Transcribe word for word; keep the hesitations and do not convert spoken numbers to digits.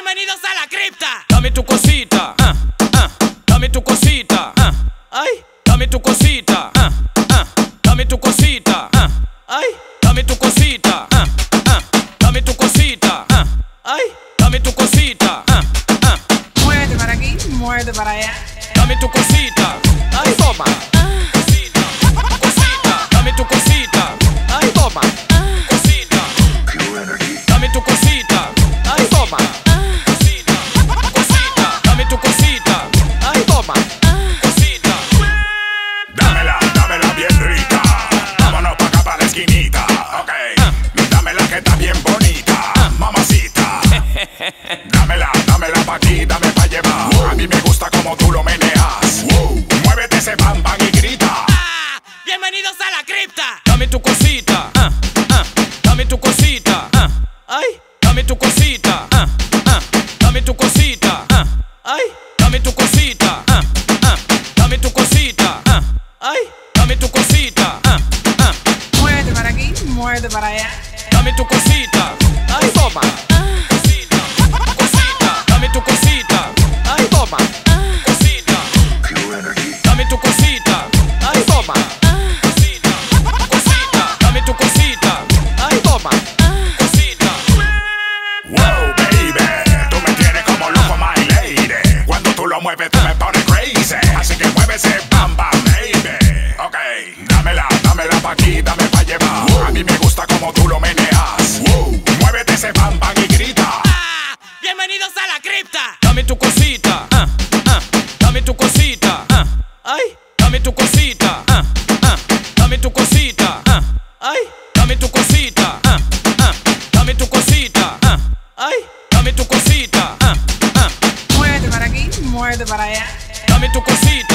Bienvenidos a la cripta. Dame tu cosita, ah, ah, dame tu cosita, ah, ay, dame tu cosita, ah, ah, dame tu cosita, ah, ay, dame tu cosita, ah, ah, dame tu cosita, ah, ay, dame tu cosita, ah, ah. Muévete para aquí, muévete para allá. Dame tu cosita, ay, toma. Cosita, cosita, dame tu cosita, ay, toma. Cosita, dame tu cosita, ay, toma. Cosita, cosita, dame tu cosita, ay, toma. Cosita, Dámela, dámela bien rica. Vámonos pa' acá pa' la esquinita. Ok, dámela que está bien bonita, mamacita. Dámela, dámela pa' aquí, dame pa' llevar. A mí me gusta como tú lo meneas. Muévete ese bam bam y grita. ah, bienvenidos a la cripta. Dame tu cosita, ah, ah, dame tu cosita, ah, ay, dame tu cosita, ah, ah, dame tu cosita, ah, ay, dame tu cosita, ah, ah, dame tu cosita, ah, ay, dame tu cosita, ah, ah, Muévete para aquí, muévete para allá. dame tu cosita, ay, toma. Cosita, cosita, dame tu cosita, ay, toma. Cosita, dame tu cosita, ay, toma. Cosita, cosita, dame tu cosita, ay, toma. Cosita, Wow, baby, tú me tienes como loco, my lady. Cuando tú lo mueves, tú me pones crazy. Así que mueve ese bam bam, baby. Ok, dámela, dámela pa' aquí, dame pa' llevar. A mí me gusta como tú lo meneas. Muévete ese bam bam y grita. ah, bienvenidos a la cripta. Dame tu cosita, ah, ah, dame tu cosita, ah, ay, dame tu cosita, ah, ah, dame tu cosita, ah, ay, dame tu cosita, ah, ah, dame tu cosita, ah, ay, dame tu cosita, ah, ah, Muévete para aquí, muévete para allá. dame tu cosita.